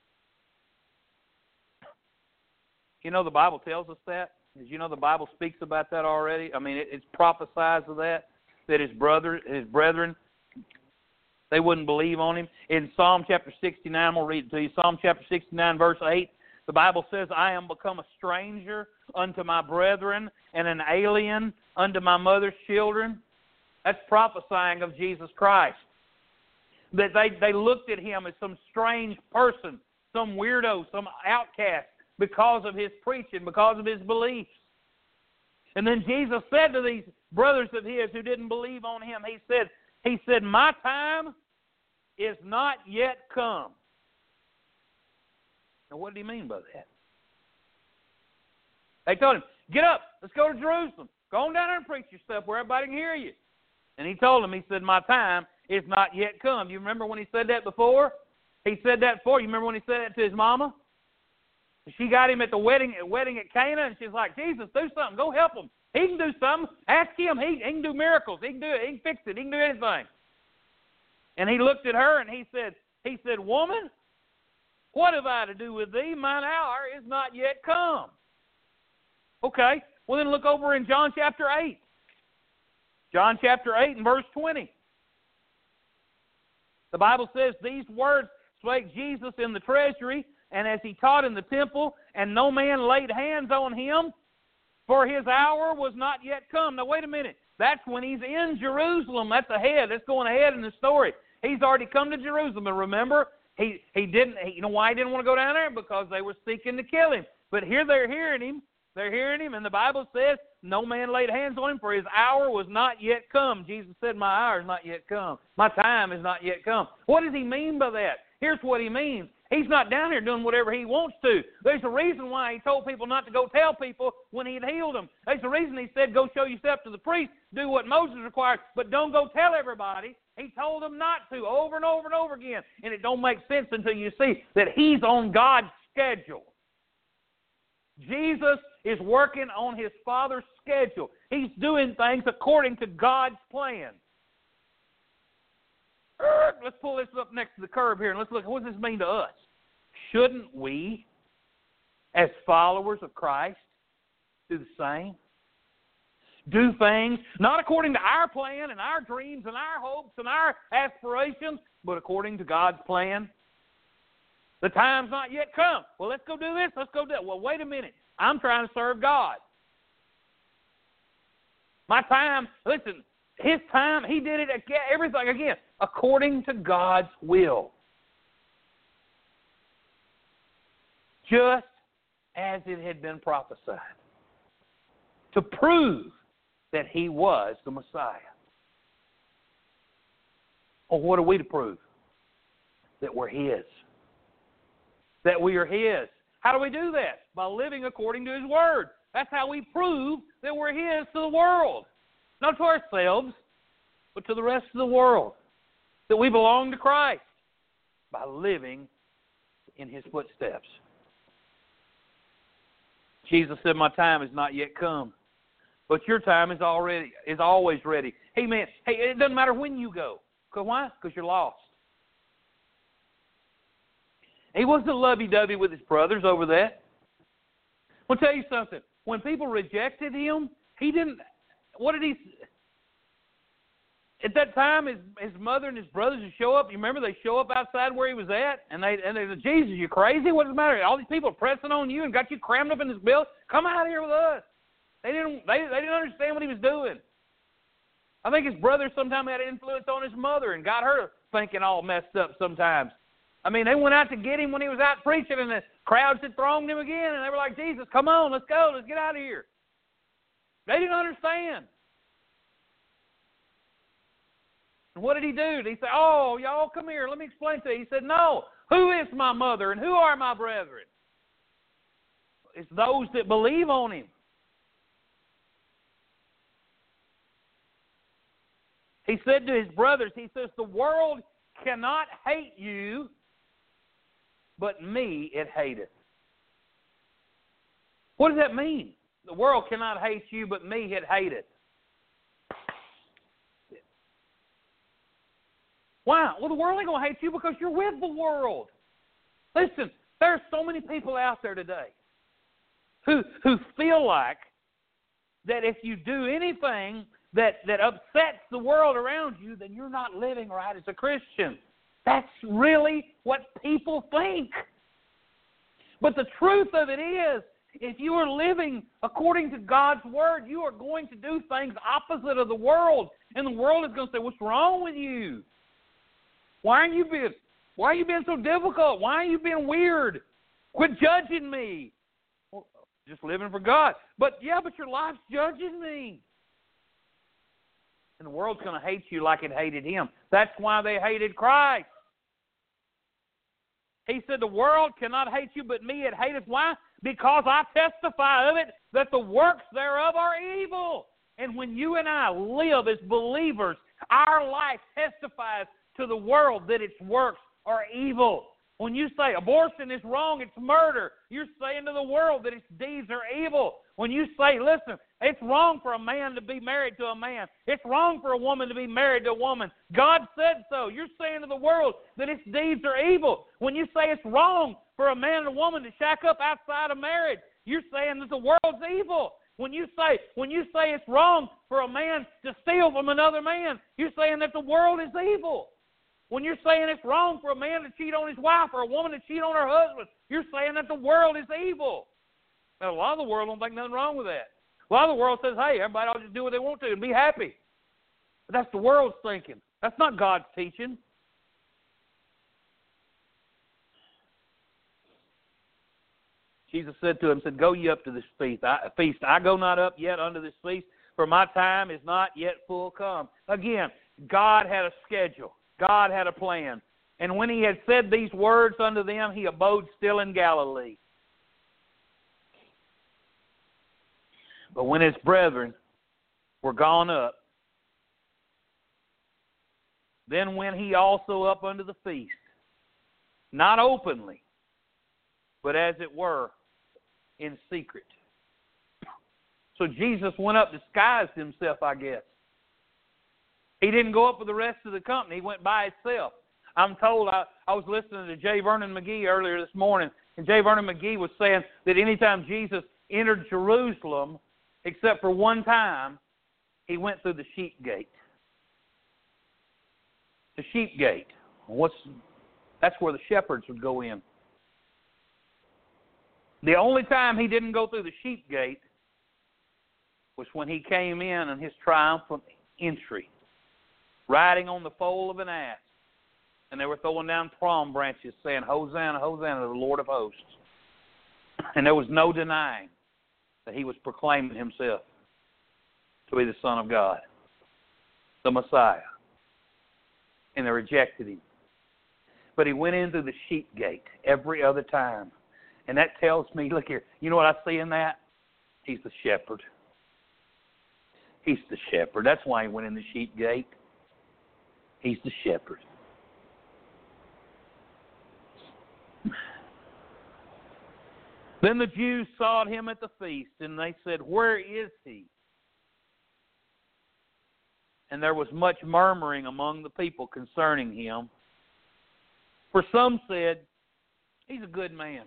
You know the Bible tells us that? Did you know the Bible speaks about that already? I mean, it's prophesies of that his brethren, they wouldn't believe on him. In Psalm chapter 69, I'm going to read it to you. Psalm chapter 69, verse 8, the Bible says, I am become a stranger unto my brethren and an alien unto my mother's children. That's prophesying of Jesus Christ. That they looked at him as some strange person some weirdo, some outcast, because of his preaching, because of his beliefs. And then Jesus said to these brothers of his who didn't believe on him, he said, my time is not yet come. Now, what did he mean by that? They told him, get up, let's go to Jerusalem. Go on down there and preach your stuff where everybody can hear you. And he told them, he said, my time is not yet come. You remember when he said that before? He said that before. You remember when he said that to his mama? She got him at the wedding at Cana, and she's like, Jesus, do something. Go help him. He can do something. Ask him. He can do miracles. He can do it. He can fix it. He can do anything. And he looked at her, and he said, woman, what have I to do with thee? Mine hour is not yet come. Okay. Well, then look over in John chapter 8. John chapter 8 and verse 20. The Bible says, these words spake Jesus in the treasury, and as he taught in the temple, and no man laid hands on him, for his hour was not yet come. Now, wait a minute. That's when he's in Jerusalem. That's ahead. That's going ahead in the story. He's already come to Jerusalem. And remember, he didn't. You know why he didn't want to go down there? Because they were seeking to kill him. But here they're hearing him. They're hearing him, and the Bible says, no man laid hands on him, for his hour was not yet come. Jesus said, my hour is not yet come. My time is not yet come. What does he mean by that? Here's what he means. He's not down here doing whatever he wants to. There's a reason why he told people not to go tell people when he had healed them. There's a reason he said, go show yourself to the priest, do what Moses required, but don't go tell everybody. He told them not to over and over and over again. And it don't make sense until you see that he's on God's schedule. Jesus is working on his Father's schedule. He's doing things according to God's plan. Let's pull this up next to the curve here and let's look. What does this mean to us? Shouldn't we, as followers of Christ, do the same? Do things not according to our plan and our dreams and our hopes and our aspirations, but according to God's plan? The time's not yet come. Well, let's go do this. Let's go do that. Well, wait a minute. I'm trying to serve God. My time, listen, his time, he did it again, everything again, according to God's will. Just as it had been prophesied. To prove that he was the Messiah. Well, what are we to prove? That we're his. That we are his. How do we do that? By living according to his word. That's how we prove that we're his to the world. Not to ourselves, but to the rest of the world. That we belong to Christ by living in his footsteps. Jesus said, my time is not yet come, but your time is always ready. Amen. Hey, it doesn't matter when you go. Why? Because you're lost. He wasn't lovey-dovey with his brothers over that. I'll tell you something. When people rejected him, he didn't. What did he? At that time, his mother and his brothers would show up. You remember they show up outside where he was at, and they said, Jesus, you crazy? What's the matter? All these people are pressing on you and got you crammed up in this bill. Come out here with us. They didn't understand what he was doing. I think his brother sometimes had influence on his mother and got her thinking all messed up sometimes. I mean, they went out to get him when he was out preaching, and the crowds had thronged him again, and they were like, Jesus, come on, let's go, let's get out of here. They didn't understand. And what did he do? Did he say, oh, y'all, come here, let me explain to you. He said, no, who is my mother and who are my brethren? It's those that believe on him. He said to his brothers, he says, the world cannot hate you, but me it hateth. What does that mean? The world cannot hate you, but me it hateth. Why? Well, the world ain't going to hate you because you're with the world. Listen, there are so many people out there today who feel like that if you do anything that upsets the world around you, then you're not living right as a Christian. That's really what people think. But the truth of it is, if you are living according to God's word, you are going to do things opposite of the world. And the world is going to say, what's wrong with you? Why are you Why are you being so difficult? Why are you being weird? Quit judging me. Well, just living for God. But your life's judging me. And the world's going to hate you like it hated him. That's why they hated Christ. He said, the world cannot hate you, but me it hateth. Why? Because I testify of it that the works thereof are evil. And when you and I live as believers, our life testifies to the world that its works are evil. When you say abortion is wrong, it's murder, you're saying to the world that its deeds are evil. When you say, listen, it's wrong for a man to be married to a man, it's wrong for a woman to be married to a woman, God said so, you're saying to the world that its deeds are evil. When you say it's wrong for a man and a woman to shack up outside of marriage, you're saying that the world's evil. When you say it's wrong for a man to steal from another man, you're saying that the world is evil. When you're saying it's wrong for a man to cheat on his wife or a woman to cheat on her husband, you're saying that the world is evil. Now, a lot of the world don't think nothing wrong with that. A lot of the world says, hey, everybody ought to just do what they want to and be happy. But that's the world's thinking. That's not God's teaching. Jesus said to him, go ye up to this feast. I go not up yet unto this feast, for my time is not yet full come. Again, God had a schedule. God had a plan. And when he had said these words unto them, he abode still in Galilee. But when his brethren were gone up, then went he also up unto the feast, not openly, but as it were, in secret. So Jesus went up, disguised himself, I guess. He didn't go up with the rest of the company. He went by himself. I'm told, I was listening to J. Vernon McGee earlier this morning, and J. Vernon McGee was saying that anytime Jesus entered Jerusalem, except for one time, he went through the sheep gate. The sheep gate. That's where the shepherds would go in. The only time he didn't go through the sheep gate was when he came in on his triumphant entry, riding on the foal of an ass. And they were throwing down palm branches saying, Hosanna, Hosanna to the Lord of hosts. And there was no denying that he was proclaiming himself to be the Son of God, the Messiah. And they rejected him. But he went in through the sheep gate every other time. And that tells me, look here, you know what I see in that? He's the shepherd. He's the shepherd. That's why he went in the sheep gate. He's the shepherd. Then the Jews sought him at the feast, and they said, where is he? And there was much murmuring among the people concerning him. For some said, he's a good man.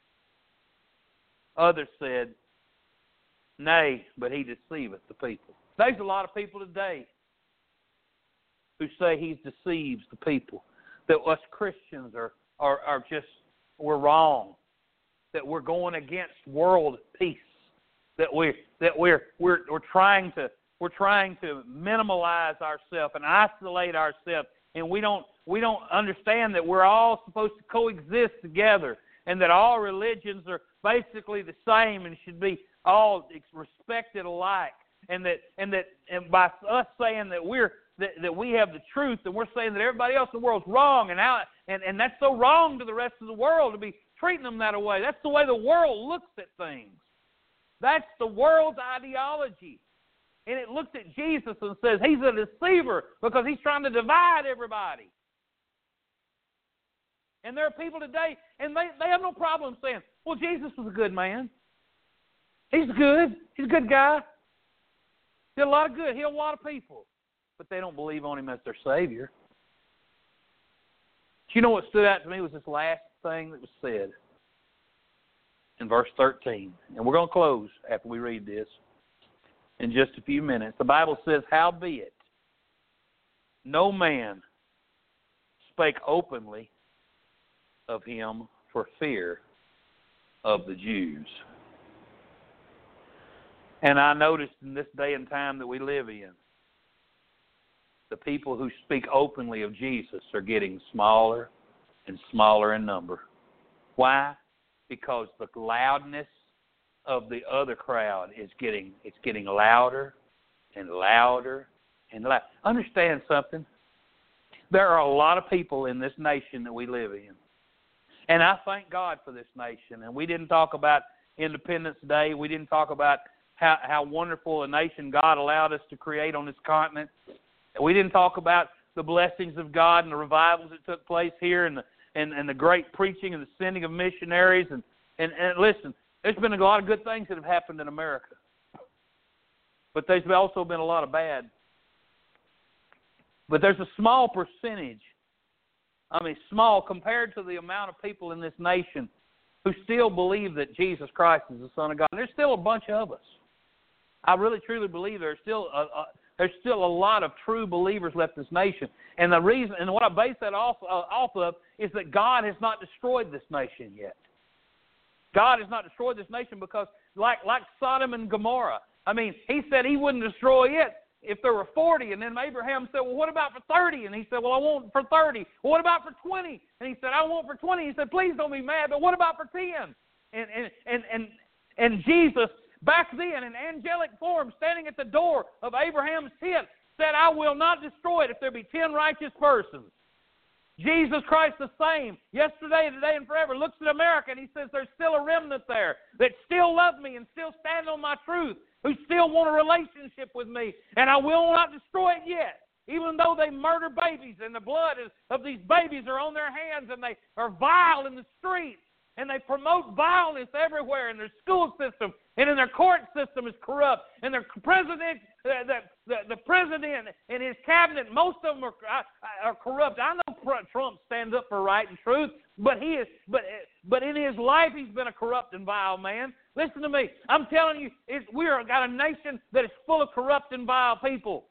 Others said, nay, but he deceiveth the people. There's a lot of people today who say he deceives the people. That us Christians are just, we're wrong. That we're going against world peace. That we're trying to minimalize ourselves and isolate ourselves, and we don't understand that we're all supposed to coexist together, and that all religions are basically the same and should be all respected alike, and by us saying that we have the truth, and we're saying that everybody else in the world's wrong, and that's so wrong to the rest of the world to be treating them that way. That's the way the world looks at things. That's the world's ideology. And it looks at Jesus and says he's a deceiver because he's trying to divide everybody. And there are people today, and they have no problem saying, well, Jesus was a good man. He's good. He's a good guy. He did a lot of good. He healed a lot of people. But they don't believe on him as their Savior. Do you know what stood out to me was this last thing that was said in verse 13. And we're going to close after we read this in just a few minutes. The Bible says, howbeit, no man spake openly of him for fear of the Jews. And I noticed in this day and time that we live in, the people who speak openly of Jesus are getting smaller and smaller in number. Why? Because the loudness of the other crowd is getting louder and louder and louder. Understand something? There are a lot of people in this nation that we live in. And I thank God for this nation. And we didn't talk about Independence Day. We didn't talk about how wonderful a nation God allowed us to create on this continent. We didn't talk about the blessings of God and the revivals that took place here and the great preaching and the sending of missionaries. And listen, there's been a lot of good things that have happened in America. But there's also been a lot of bad. But there's a small percentage, small compared to the amount of people in this nation who still believe that Jesus Christ is the Son of God. And there's still a bunch of us. I really truly believe there's still a lot of true believers left in this nation. And the reason, and what I base that off of, is that God has not destroyed this nation yet. God has not destroyed this nation because, like Sodom and Gomorrah, He said He wouldn't destroy it if there were 40. And then Abraham said, well, what about for 30? And he said, well, I want for 30. Well, what about for 20? And he said, I want for 20. He said, please don't be mad, but what about for 10? And Jesus, back then, in angelic form, standing at the door of Abraham's tent, said, I will not destroy it if there be 10 righteous persons. Jesus Christ the same, yesterday, today, and forever, looks at America and He says there's still a remnant there that still love Me and still stand on My truth, who still want a relationship with Me, and I will not destroy it yet. Even though they murder babies and the blood of these babies are on their hands and they are vile in the streets and they promote vileness everywhere in their school system and in their court system is corrupt and their president, the president and his cabinet, most of them are corrupt. I know Trump stands up for right and truth, but but in his life he's been a corrupt and vile man. Listen to me. I'm telling you, we are got a nation that is full of corrupt and vile people.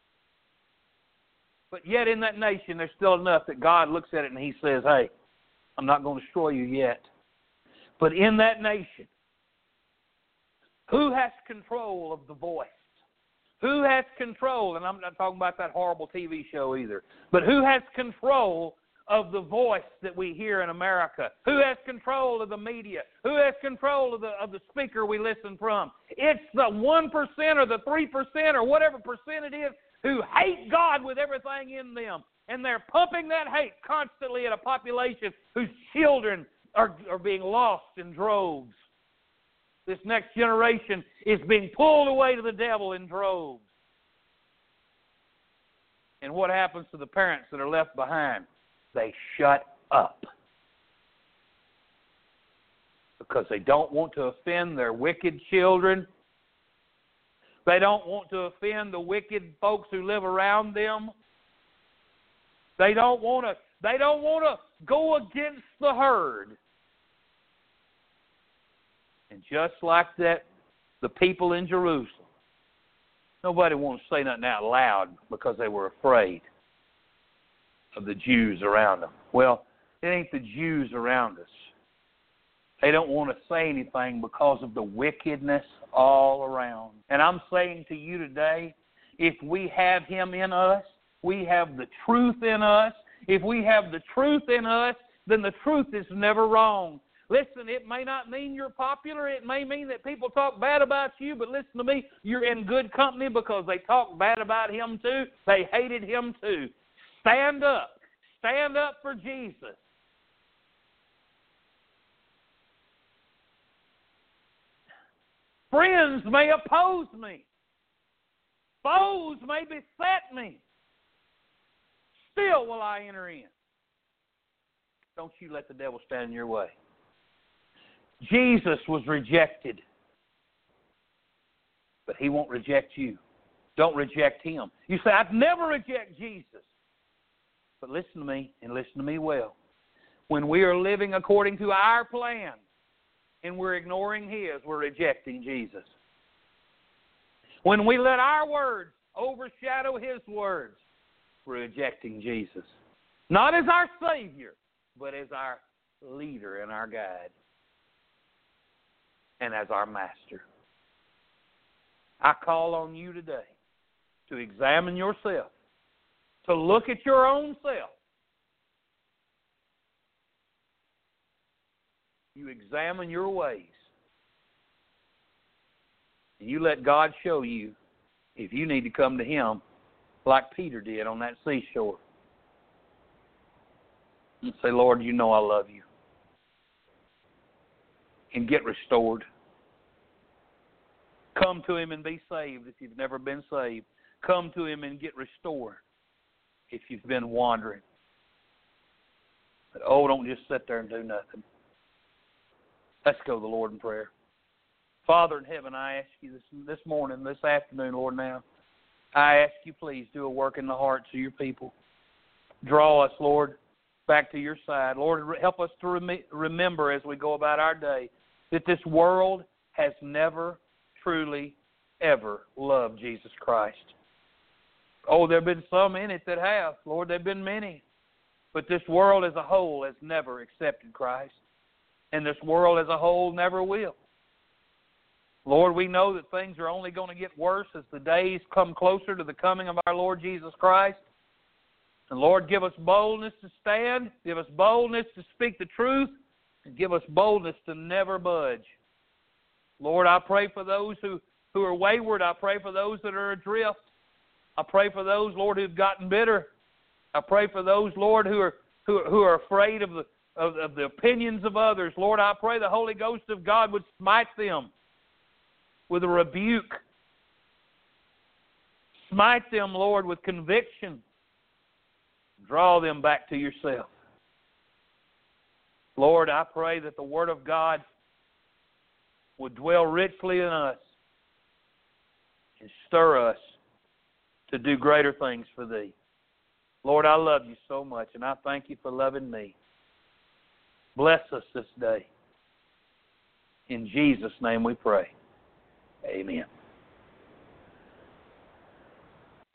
But yet in that nation, there's still enough that God looks at it and He says, hey, I'm not going to destroy you yet. But in that nation, who has control of the voice? Who has control? And I'm not talking about that horrible TV show either. But who has control of the voice that we hear in America? Who has control of the media? Who has control of the speaker we listen from? It's the 1% or the 3% or whatever percent it is who hate God with everything in them. And they're pumping that hate constantly at a population whose children are being lost in droves. This next generation is being pulled away to the devil in droves. And what happens to the parents that are left behind? They shut up. Because they don't want to offend their wicked children. They don't want to offend the wicked folks who live around them. They don't want to go against the herd. And just like that, the people in Jerusalem, nobody wanted to say nothing out loud because they were afraid of the Jews around them. Well, it ain't the Jews around us. They don't want to say anything because of the wickedness all around. And I'm saying to you today, if we have Him in us, we have the truth in us. If we have the truth in us, then the truth is never wrong. Listen, it may not mean you're popular. It may mean that people talk bad about you, but listen to me, you're in good company because they talk bad about Him too. They hated Him too. Stand up. Stand up for Jesus. Friends may oppose me. Foes may beset me. Still will I enter in. Don't you let the devil stand in your way. Jesus was rejected. But He won't reject you. Don't reject Him. You say, I'd never reject Jesus. But listen to me, and listen to me well. When we are living according to our plan, and we're ignoring His, we're rejecting Jesus. When we let our words overshadow His words, we're rejecting Jesus. Not as our Savior, but as our leader and our guide. And as our master. I call on you today to examine yourself, to look at your own self, You examine your ways. And you let God show you if you need to come to Him like Peter did on that seashore. And say, Lord, you know I love you. And get restored. Come to Him and be saved if you've never been saved. Come to Him and get restored if you've been wandering. But don't just sit there and do nothing. Let's go to the Lord in prayer. Father in heaven, I ask you this morning, this afternoon, Lord, now, I ask you, please, do a work in the hearts of your people. Draw us, Lord, back to your side. Lord, help us to remember as we go about our day that this world has never truly, ever loved Jesus Christ. There have been some in it that have. Lord, there have been many. But this world as a whole has never accepted Christ. And this world as a whole never will. Lord, we know that things are only going to get worse as the days come closer to the coming of our Lord Jesus Christ. And Lord, give us boldness to stand, give us boldness to speak the truth, and give us boldness to never budge. Lord, I pray for those who are wayward. I pray for those that are adrift. I pray for those, Lord, who've gotten bitter. I pray for those, Lord, who are afraid of the opinions of others. Lord, I pray the Holy Ghost of God would smite them with a rebuke. Smite them, Lord, with conviction. Draw them back to yourself. Lord, I pray that the Word of God would dwell richly in us and stir us to do greater things for Thee. Lord, I love you so much, and I thank you for loving me. Bless us this day. In Jesus' name we pray. Amen.